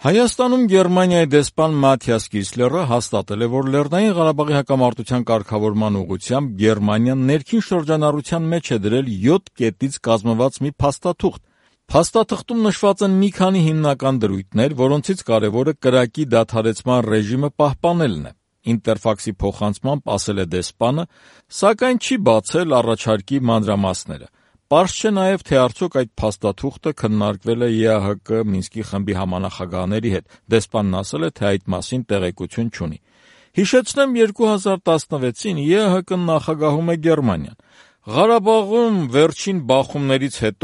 Հայաստանում Գերմանիայի դեսպան Մաթիաս Կիսլերը հաստատել է, որ Լեռնային Ղարաբաղի հակամարտության կարգավորման ուղղությամբ Գերմանիան ներքին շրջանառության մեջ է դրել 7 կետից կազմված մի փաստաթուղթ։ Փաստաթղթում նշված են մի քանի հիմնական դրույթներ, որոնցից կարևորը կրակի դադարեցման ռեժիմը պահպանելն է։ Ինտերֆաքսի փոխանցմամբ ասել է դեսպանը, սակայն չի բացել առաջարկի մանրամասները։ Պարզ չէ նաև, թե արդյոք այդ փաստաթուղթը քննարկվել է ԵԱՀԿ Մինսկի խմբի համանախագահաների հետ։ Դեսպանն ասել է, թե այդ մասին տեղեկություն չունի։ Հիշեցնեմ, 2016-ին ԵԱՀԿ-ն նախագահում է Գերմանիան։ Ղարաբաղում վերջին բախումներից հետո,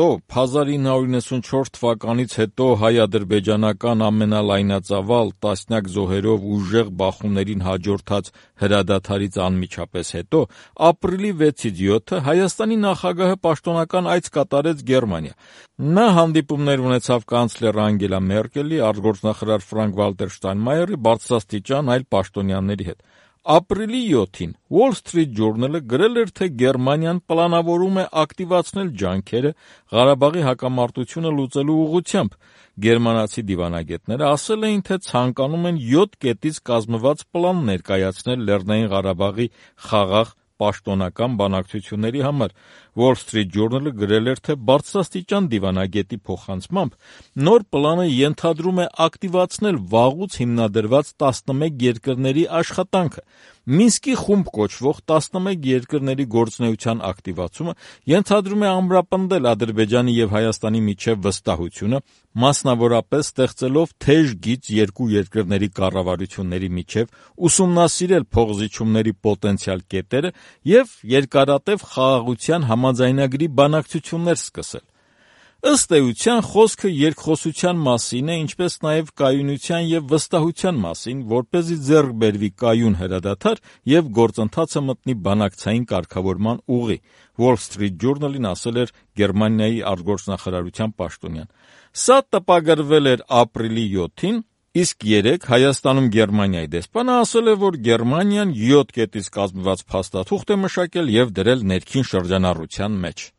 1994 թվականից հետո հայ-ադրբեջանական ամենալայնածավալ տասնյակ զոհերով ուժեղ բախումներին հաջորդած հրադադարից անմիջապես հետո, ապրիլի 6-ից 7-ը Հայաստանի նախագահը պաշտոնական այց կատարեց Գերմանիա։ Նա հանդիպումներ ունեցավ կանցլեր Անգելա Մերկելի, արտգործնախարար Ֆրանկ-Վալտեր Շտայնմայերի, բարձրաստիճան այլ պաշտոնյաների հետ։ Ապրիլի 7-ին Wall Street Journal-ը գրել էր, թե Գերմանիան պլանավորում է ակտիվացնել ջանքերը Ղարաբաղի հակամարտությունը լուծելու ուղղությամբ։ Գերմանացի դիվանագետները ասել էին, թե ցանկանում են 7 կետից կազմված պլան ներկայացնել Լեռնային Ղարաբաղի խաղաղ պաշտոնական բանակցությունների համար։ Wall Street Journal-ը գրել էր, թե բարձրաստիճան դիվանագետի փոխանցմամբ նոր պլանը ենթադրում է ակտիվացնել վաղուց հիմնադրված 11 երկրների աշխատանքը։ Մինսկի խումբ կոչվող 11 երկրների գործունեության ակտիվացումը ենթադրում է ամրապնդել Ադրբեջանի և Հայաստանի միջև վստահությունը, մասնավորապես ստեղծելով թեժ գիծ երկու երկրների կառավարությունների միջև, ուսումնասիրել փոխզիջումների պոտենցիալ կետերը և երկարատև խաղաղության համաձայնագրի բանակցություններ սկսել։ Ըստ էության, խոսքը երկխոսության մասին է, ինչպես նաև կայունության և վստահության մասին, որպեսզի ձեռք բերվի կայուն հրադադար և գործընթացը մտնի բանակցային կարգավորման ուղի, Wall Street Journal-ին ասել էր Գերմանիայի արտգործնախարարության պաշտոնյան։ Սա տպագրվել էր ապրիլի 7-ին, իսկ երեկ Հայաստանում Գերմանիայի դեսպանը ասել է, որ Գերմանիան 7 կետից կազմված փաստաթուղթ է մշակել և դրել ներքին շրջանառության մեջ։